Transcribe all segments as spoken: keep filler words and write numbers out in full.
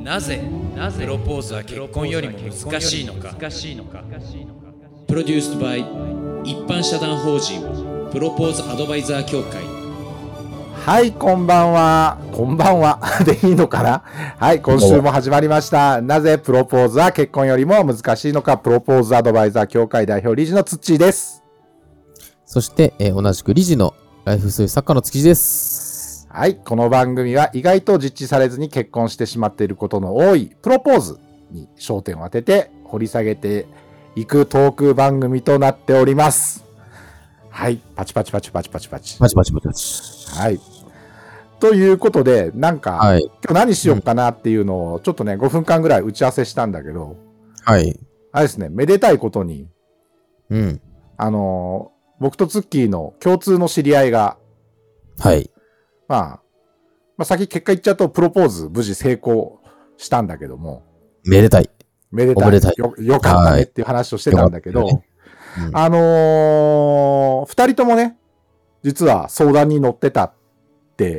なぜなぜプロポーズは結婚よりも難しいのか。プロデュースバイ一般社団法人プロポーズアドバイザー協会。 はい、こんばんは。こんばんはでいいのかな。はい、今週も始まりました。なぜプロポーズは結婚よりも難しいのか。プロポーズアドバイザー協会代表理事のつっちーです。 そして、えー、同じく理事のライフスタイル作家の築地です。 はい、この番組は意外と実地されずに結婚してしまっていることの多いプロポーズに焦点を当てて掘り下げていくトーク番組となっております。はい、パチパチパチパチパチパチパチパチパチパチ。 はい。ということで、なんか、はい、今日何しようかなっていうのをちょっとね、ごふんかんぐらい打ち合わせしたんだけど、 はい。 あれですね、めでたいことに、 うん。 あのー、僕とツッキーの共通の知り合いが、 はい。 まあ、まあ、先結果言っちゃうとプロポーズ無事成功したんだけども。 めでたい。 めでたい。 おめでたい。 よ、よかったねっていう話をしてたんだけど、ねうん、あのー、二人ともね、実は相談に乗ってたって。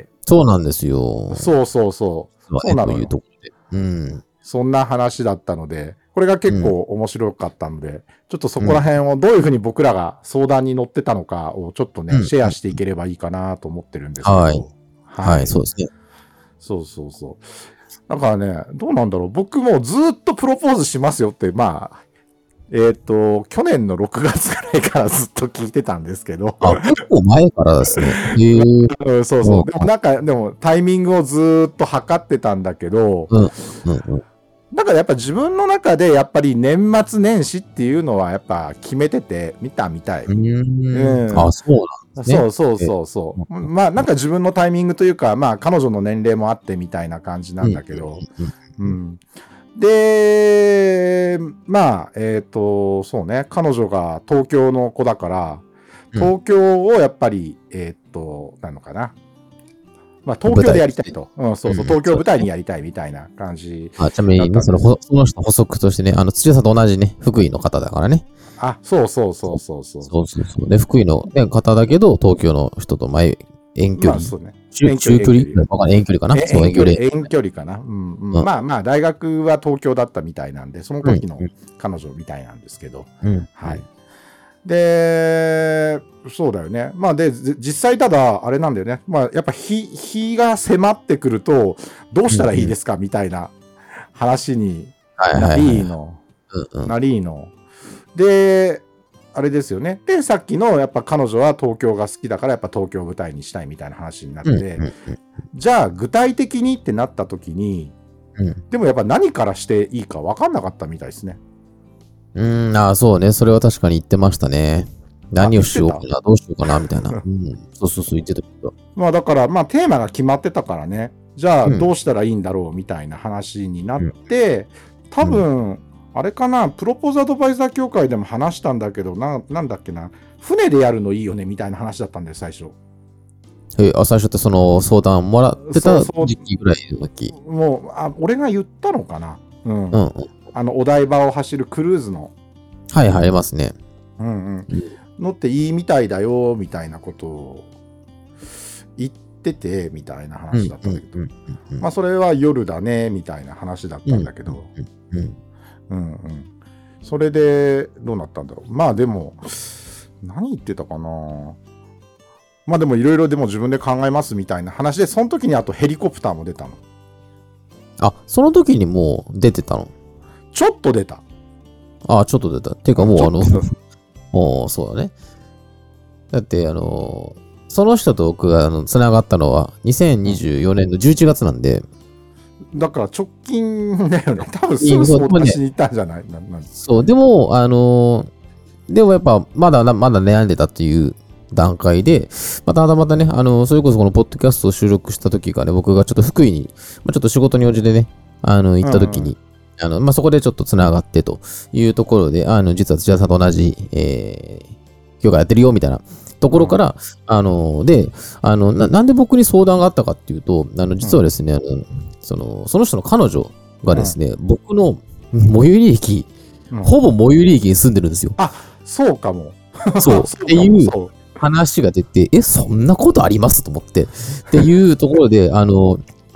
そうなんですよ。 そうそうそう。そうなのよ。 うん。 そんな話だったので、これが結構面白かったので、うん、ちょっとそこら辺をどういうふうに僕らが相談に乗ってたのかをちょっとね、うん、シェアしていければいいかなと思ってるんですけど。 はい。はい、はい、そうですね。 そうそうそう。だからね、どうなんだろう。僕もずっとプロポーズしますよって、まあ、えっと、去年のろくがつぐらいからずっと聞いてたんですけど。 あ、結構前からですね。へーそうそう。でもなんか、でもタイミングをずっと測ってたんだけど、 うんうんうん、 だからやっぱ自分の中でやっぱり年末年始っていうのはやっぱ決めてて、見たみたい。 うーん。うん、あ、そうなんですね。 そうそうそうそう。まあなんか自分のタイミングというか、まあ彼女の年齢もあってみたいな感じなんだけど、うん、うん。で、まあ、えっと、そうね、彼女が東京の子だから、東京をやっぱり、うん、えっと、なのかな。まあ、東京でやりたいと。うん、そうそう、東京を舞台にやりたいみたいな感じ。 あ、ちなみにね、その、その人補足としてね、あの、土屋さんと同じね、福井の方だからね。 あ、そうそうそうそうそう。 そうそうそう。で、福井の、ね、方だけど、東京の人と前、遠距離。まあ、そうね。中, 中距離遠距離かなそう、遠距離。 遠距離かな、うんうんうん、まあまあ、大学は東京だったみたいなんで、その時の彼女みたいなんですけど。 うん、 はい。で、そうだよね。まあで、実際ただ、あれなんだよね。まあやっぱ日、日が迫ってくると、どうしたらいいですか、うん、みたいな話になりーの。なりーの。で、あれですよね。で、さっきのやっぱ彼女は東京が好きだからやっぱ東京を舞台にしたいみたいな話になって、うんうんうん、じゃあ具体的にってなった時に、うん、でもやっぱ何からしていいか分かんなかったみたいですね。 うーん、ああ、そうね。それは確かに言ってましたね。何をしようかな、どうしようかな、みたいな。うん、そうそうそう、言ってたけど。 まあだから、まあテーマが決まってたからね。じゃあどうしたらいいんだろう、みたいな話になって、うん、多分、うん、あれかな、プロポーズアドバイザー協会でも話したんだけど、な、なんだっけな、船でやるのいいよね、みたいな話だったんだよ、最初。 え、あ、最初ってその相談もらってた時期ぐらいの時。 もう、あ、俺が言ったのかな。うん。うん、あの、お台場を走るクルーズの。 はい、入りますね。 うんうん。乗っていいみたいだよ、みたいなことを言ってて、みたいな話だったんだけど。まあ、それは夜だね、みたいな話だったんだけど。うんうん。うんうん。それで、どうなったんだろう。まあでも、何言ってたかな。まあでもいろいろでも自分で考えますみたいな話で、その時にあとヘリコプターも出たの。 あ、その時にもう出てたの？ ちょっと出た。 あ、ちょっと出た。っていうかもうあの、もうそうだね。だってあの、その人と僕があの繋がったのはにせんにじゅうよねんのじゅういちがつなんで、 だから直近だよね。多分すぐ相談しに行ったんじゃない？ そう、でも、あのー、でもやっぱまだ、まだ悩んでたっていう段階で、またまたね、あのー、それこそこのポッドキャストを収録した時がね、僕がちょっと福井に、まあ、ちょっと仕事に応じてね、あの、行った時に、うん、あの、まあ、そこでちょっと繋がってというところで、あの、実は土屋さんと同じ、えー、教会やってるよ、みたいなところから、うん、あの、で、あのな、なんで僕に相談があったかっていうと、あの、実はですね、うん、あの、その、その人の彼女がですね、うん、僕の最寄り駅、うん、ほぼ最寄り駅に住んでるんですよ。 あ、そうかも。 そう。っていう話が出て、え、そんなことありますと思って。っていうところで、あの、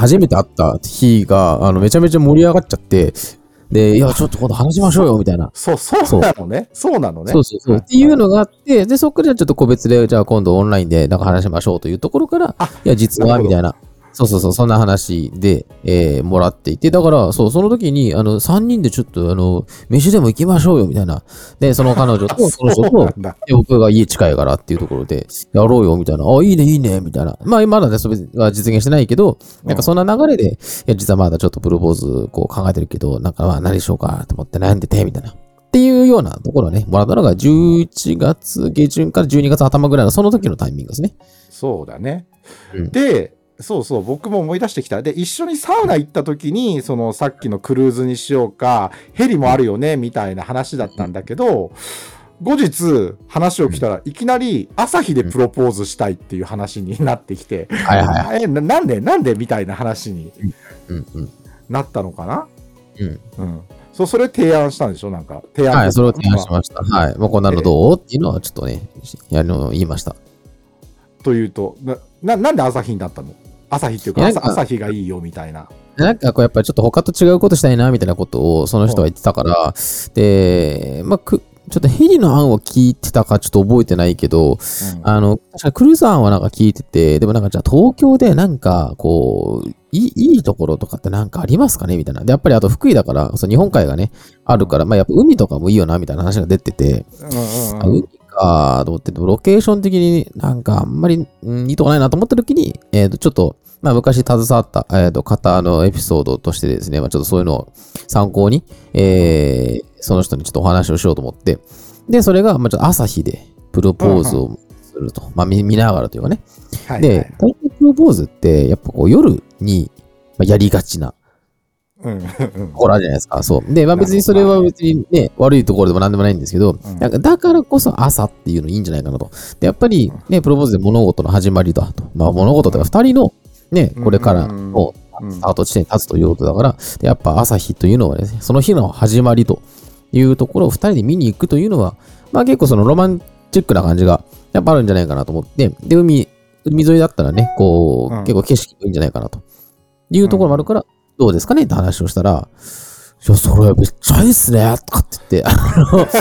初めて会った日が、あの、めちゃめちゃ盛り上がっちゃって、で、いや、ちょっと今度話しましょうよ、みたいな。 そう、そうなのね。そうなのね。 そうそうそう。っていうのがあって、で、そっからちょっと個別で、じゃあ今度オンラインでなんか話しましょうというところから、いや、実は、みたいな。そうそうそう、そんな話で、えー、もらっていて、だから、そう、その時に、あの、三人でちょっと、あの、飯でも行きましょうよ、みたいな。で、その彼女と、その人と、で僕が家近いからっていうところで、やろうよ、みたいな。あ、いいね、いいね、みたいな。まあ、まだね、それは実現してないけど、なんかそんな流れで、いや、実はまだちょっとプロポーズ、こう考えてるけど、なんかまあ、何しようかと思って悩んでて、みたいな。っていうようなところね、もらったのがじゅういちがつ下旬からじゅうにがつ頭ぐらいのその時のタイミングですね。 そうだね。うん、で、そうそう、僕も思い出してきた。で、一緒にサウナ行った時に、そのさっきのクルーズにしようか、ヘリもあるよね、みたいな話だったんだけど、後日話を聞いたら、いきなり朝日でプロポーズしたいっていう話になってきて、はいはい、えな、なんでなんでみたいな話になったのかな、うんうん、そう、それ提案したんでしょなんか。提案はい、それを提案しました。はい。もうこんなのどうっていうのはちょっとね、やるのを言いました。 というと、な、な、なんで朝日になったの？朝日っていうか、朝、朝日がいいよみたいな。 なんかこうやっぱりちょっと他と違うことしたいなみたいなことをその人は言ってたから、で、まあ、く、ちょっとヘリの案を聞いてたかちょっと覚えてないけど、うん、あの、確かクルーザー案はなんか聞いてて、でもなんかじゃあ東京でなんかこう、いい、いいところとかってなんかありますかねみたいな。で、やっぱりあと福井だから、その日本海がね、あるから、まあやっぱ海とかもいいよなみたいな話が出てて、うんうんうん、海かと思って、ロケーション的になんかあんまり、うん、いいとこないなと思った時に、えっと、ちょっと、まあ昔携わった、えっと、方のエピソードとしてですね、まあちょっとそういうのを参考に、えー、その人にちょっとお話をしようと思って、で、それが、まあちょっと朝日でプロポーズをすると。うんうん、まあ見、見ながらというかね。はいはい、で、大体プロポーズって、やっぱこう夜にやりがちな、うん、ところあるじゃないですか。そう。で、まあ別にそれは別にね、悪いところでもなんでもないんですけど、うん、だだからこそ朝っていうのいいんじゃないかなと。で、やっぱりね、プロポーズで物事の始まりだと。まあ物事とか二人のね、これからのスタート地点に立つということだから、やっぱ朝日というのはね、その日の始まりというところを二人で見に行くというのは、まあ結構そのロマンチックな感じがやっぱあるんじゃないかなと思って、で、海、海沿いだったらね、こう、うん、結構景色がいいんじゃないかなというところもあるから、どうですかねって話をしたら、いや、それめっちゃいいっすねとかって言って、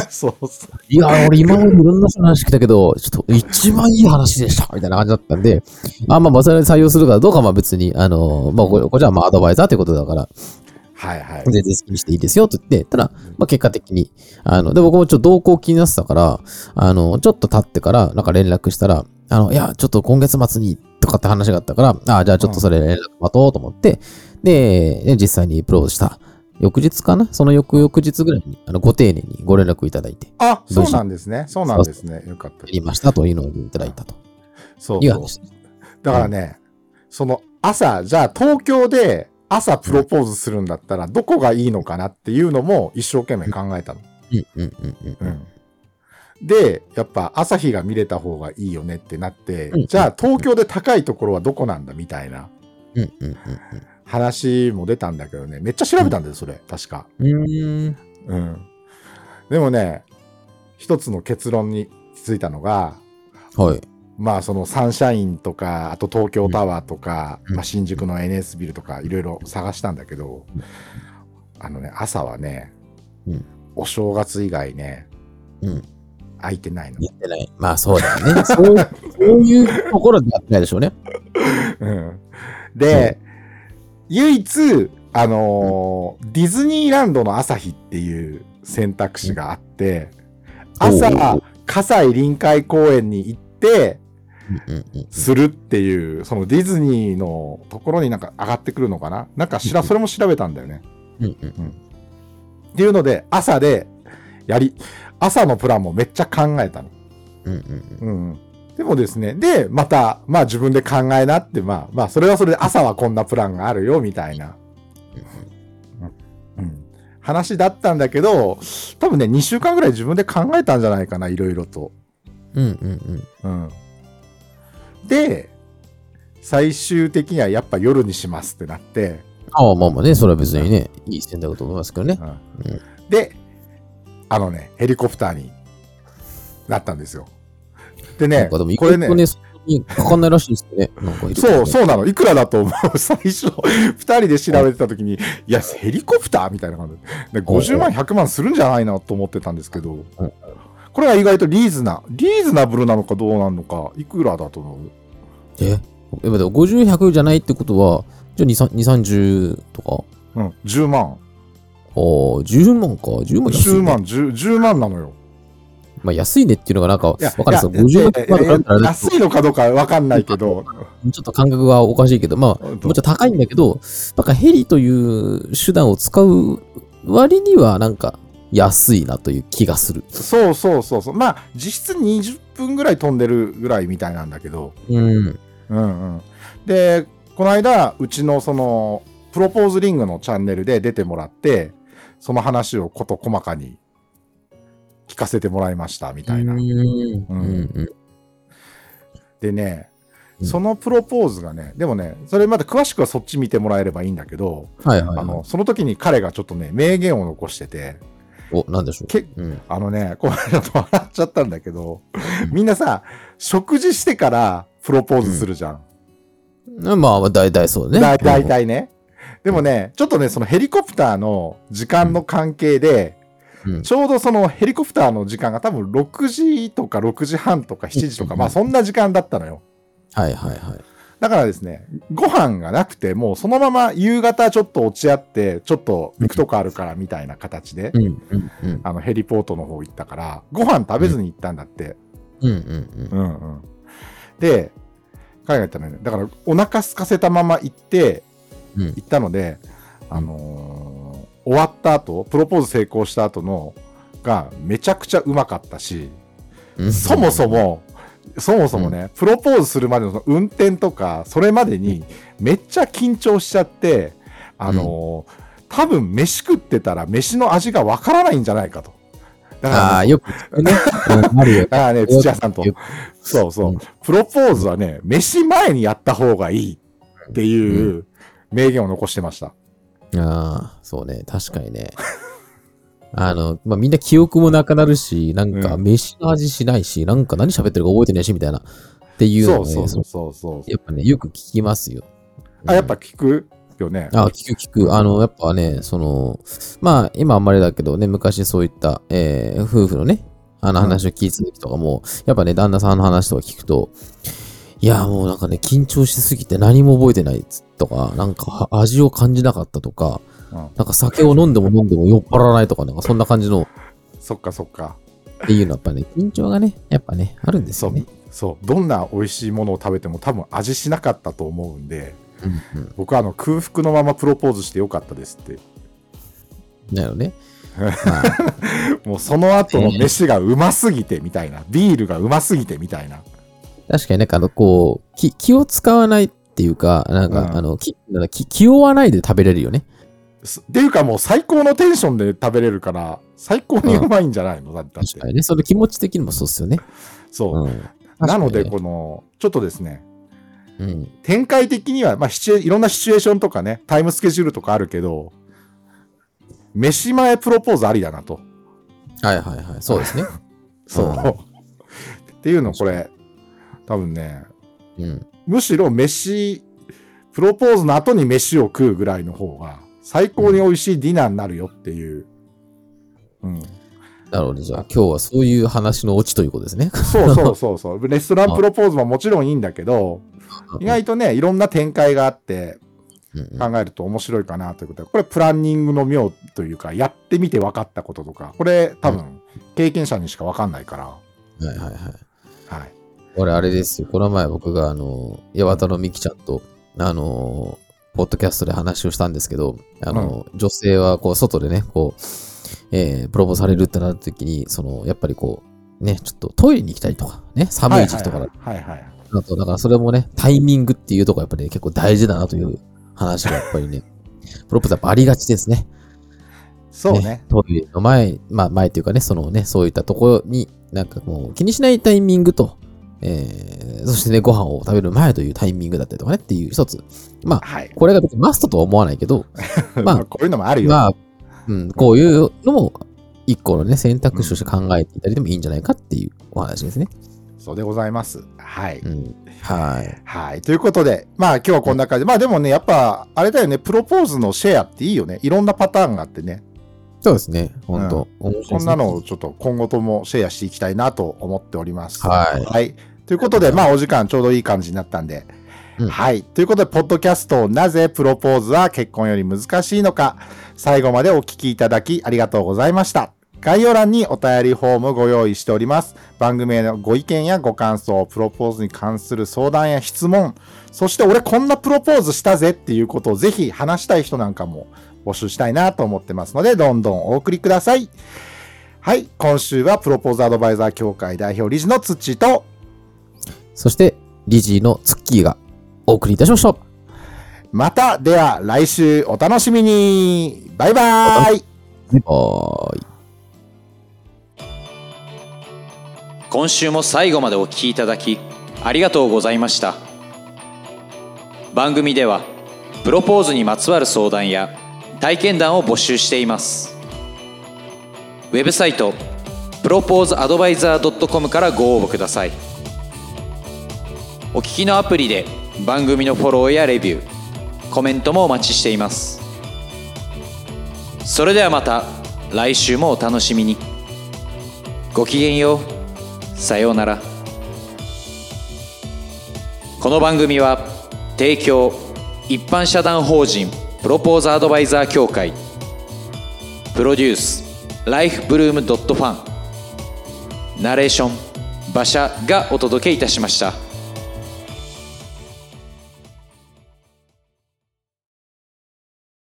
そうそう。いや、俺今までいろんな人の話聞いたけど、ちょっと一番いい話でしたみたいな感じだったんで、あ、まあ、まあ、それ採用するかどうかは別に、あの、まあ、これはまあアドバイザーということだから、はいはい。全然好きにしていいですよと言って、ただ、まあ結果的に、あの、で、僕もちょっと動向気になってたから、あの、ちょっと経ってから、なんか連絡したら、あの、いや、ちょっと今月末に、とかって話があったから、あ、じゃあちょっとそれ連絡待とうと思って、で、実際にプロポーズした。翌日かなその翌々日ぐらいに、あの、ご丁寧にご連絡いただいて。 あ、そうなんですね。そうなんですね。よかった。 やりましたというのをいただいたと。 そうそう。だからね、うん、その朝、じゃあ東京で朝プロポーズするんだったら、どこがいいのかなっていうのも一生懸命考えたの。うんうんうんうんうん。で、やっぱ朝日が見れた方がいいよねってなって、うん、じゃあ東京で高いところはどこなんだみたいな。うんうんうんうん。話も出たんだけどね、めっちゃ調べたんだよ、それ、確か。うーん。うん。でもね、一つの結論についたのが、はい。まあ、そのサンシャインとか、あと東京タワーとか、うん、まあ、新宿の エヌエス ビルとか、いろいろ探したんだけど、あのね、朝はね、うん、お正月以外ね、うん。空いてないの。 やってない。まあ、そうだよね。そう、そういうところでやってないでしょうね。 うん。で、うん唯一、あのーうん、ディズニーランドの朝日っていう選択肢があって、朝、葛西臨海公園に行って、するっていう、そのディズニーのところになんか上がってくるのかななんかしら、それも調べたんだよね。うんうんうん、っていうので、朝で、やり、朝のプランもめっちゃ考えたの。うんうんうんうんでもですね、で、また、まあ自分で考えなって、まあ、まあ、それはそれで朝はこんなプランがあるよ、みたいな、うんうん、話だったんだけど、多分ね、にしゅうかんぐらい自分で考えたんじゃないかな、いろいろと。うんうんうん。うん。で、最終的にはやっぱ夜にしますってなって。 ああ、まあまあね、それは別にね、いい選択だと思いますけどね。 うんうん、で、あのね、ヘリコプターになったんですよ。でね、 これね、 にかかんないらしいですよね。なんかいるそう、そうなの。いくらだと思う最初、ふたりで調べてたときに、いや、ヘリコプターみたいな感じで、ごじゅうまん、ひゃくまんするんじゃないなと思ってたんですけど、これは意外とリーズナ、リーズナブルなのかどうなのか、いくらだと思う？ ええ、でもごじゅう、ひゃくじゃないってことは、じゃあにじゅう、さんじゅうとか？ うん、じゅうまん。 ああ、じゅうまんか。じゅうまん安い、ね。 じゅうまん、じゅうまんなのよ。 まあ安いねっていうのがなんか、わかるんですよ。 ごじゅうまん安いのかどうかわかんないけど。 ちょっと感覚がおかしいけど、まあ、もうちょっと高いんだけど、なんかヘリという手段を使う割にはなんか安いなという気がする。 そうそうそうそう。まあ、実質にじゅっぷんぐらい飛んでるぐらいみたいなんだけど。 うん。うんうん。で、この間、うちのその、プロポーズリングのチャンネルで出てもらって、その話をこと細かに聞かせてもらいましたみたいな。うんうんうん、でね、うん、そのプロポーズがね、でもね、それまだ詳しくはそっち見てもらえればいいんだけど、 はいはいはい、 あのその時に彼がちょっとね、名言を残してて、 お、なんでしょう。 けうん、あのね、これちょっと笑っちゃったんだけど、みんなさ、食事してからプロポーズするじゃん。 うん、まあ、大体そうね。 だ大体ね。でもね、ちょっとね、そのヘリコプターの時間の関係で、うん、ちょうどそのヘリコプターの時間が多分ろくじとかろくじはんとかしちじとか、うん、まあそんな時間だったのよ。 はいはいはい。 だからですね、ご飯がなくて、もうそのまま夕方ちょっと落ち合って、ちょっと行くとこあるからみたいな形で、うんうんうん、あのヘリポートの方行ったから、ご飯食べずに行ったんだって。うんうんうん。うんうん、で、彼が言ったのね、だからお腹空かせたまま行って、うん、行ったので、あのー、終わった後、プロポーズ成功した後のがめちゃくちゃうまかったし、うん、そもそも、そもそもね、うん、プロポーズするまでの運転とか、それまでにめっちゃ緊張しちゃって、あのー、多分飯食ってたら飯の味がわからないんじゃないかと。 だから、ね、ああ、よくね。 だからね、土屋さんと。そうそう、うん。プロポーズはね、飯前にやった方がいいっていう名言を残してました。 うん、ああ、そうね。確かにね。あの、まあ、みんな記憶もなくなるし、なんか飯の味しないし、うん、なんか何喋ってるか覚えてないし、みたいな。っていうのを、ね、 そうそうそうそう。 やっぱね、よく聞きますよ。 あ、やっぱ聞くよね。 あ、聞く聞く。あの、やっぱね、その、まあ、今あんまりだけどね、昔そういった、えー、夫婦のね、あの話を聞いた時とかも、うん、やっぱね、旦那さんの話とか聞くと、いや、もうなんかね、緊張しすぎて何も覚えてないとか、なんか味を感じなかったとか、うん、なんか酒を飲んでも飲んでも酔っ払わないとか、なんかそんな感じの。 そっかそっか。 っていうのはやっぱね、緊張がね、やっぱね、あるんですよね。 そう、そう。どんな美味しいものを食べても多分味しなかったと思うんで、うんうん、僕はあの空腹のままプロポーズしてよかったですって。 なるほどね。 もうその後の飯がうますぎてみたいな、ビールがうますぎてみたいな。 確かになんかあのこう気、気を使わないっていうか、なんか、うん、あの気、なんか気、気負わないで食べれるよね。 っていうかもう最高のテンションで食べれるから、最高にうまいんじゃないの、うん、だって。 確かにね、それ気持ち的にもそうっすよね。 そう。うん、なので、この、ちょっとですね、うん、展開的には、まあ、シチュエいろんなシチュエーションとかね、タイムスケジュールとかあるけど、飯前プロポーズありだなと。 はいはいはい。そうですね。 そう。うん、っていうの、これ、多分ね、うん、むしろ飯、プロポーズの後に飯を食うぐらいの方が、最高に美味しいディナーになるよっていう。うん。 なるほど。じゃあ今日はそういう話のオチということですね。 そうそうそうそう。レストランプロポーズももちろんいいんだけど、意外とね、いろんな展開があって、考えると面白いかなということで、これプランニングの妙というか、やってみて分かったこととか、これ多分経験者にしか分かんないから。 はいはいはい。はい。 これあれですよ。この前僕があの、八幡のみきちゃんと、あの、ポッドキャストで話をしたんですけど、あの、うん、女性はこう、外でね、こう、えー、プロポーズされるってなった時に、その、やっぱりこう、ね、ちょっとトイレに行きたいとか、ね、寒い時期とかだ。 はいはいはい。 あと、だからそれもね、タイミングっていうところやっぱり、ね、結構大事だなという話がやっぱりね、プロポーズやっぱありがちですね。 そうね。 ね、トイレの前、まあ前っていうかね、そのね、そういったところになんかもう気にしないタイミングと、えー、そしてね、ご飯を食べる前というタイミングだったりとかねっていう一つ。まあ、はい、これが別にマストとは思わないけど、まあ、 こういうのもあるよ。 まあ、うん、こういうのも一個のね、選択肢として考えていたりでもいいんじゃないかっていうお話ですね。 そうでございます。はい。 うん、はい。 はい。ということで、まあ今日はこんな感じで、まあでもね、やっぱ、あれだよね、プロポーズのシェアっていいよね。いろんなパターンがあってね。 そうですね。本当、 うん、こんなのをちょっと今後ともシェアしていきたいなと思っております。 はい。 はい。ということで、まあお時間ちょうどいい感じになったんで、うん、はい。ということで、ポッドキャスト、なぜプロポーズは結婚より難しいのか、最後までお聞きいただきありがとうございました。概要欄にお便りフォームご用意しております。番組へのご意見やご感想、プロポーズに関する相談や質問、そして俺こんなプロポーズしたぜっていうことをぜひ話したい人なんかも募集したいなと思ってますので、どんどんお送りください。はい。今週はプロポーズアドバイザー協会代表理事のつっちーと、そして理事のツッキーがお送りいたしました。 また、では来週お楽しみに。バイバーイ。 バイバーイ。 今週も最後までお聞きいただきありがとうございました。番組ではプロポーズにまつわる相談や体験談を募集しています。ウェブサイトプロポーズアドバイザー ドットコム からご応募ください。お聞きのアプリで番組のフォローやレビュー、コメントもお待ちしています。それではまた来週もお楽しみに。ごきげんよう。さようなら。この番組は提供一般社団法人プロポーズアドバイザー協会、プロデュースライフブルームドットファン、ナレーション馬車がお届けいたしました。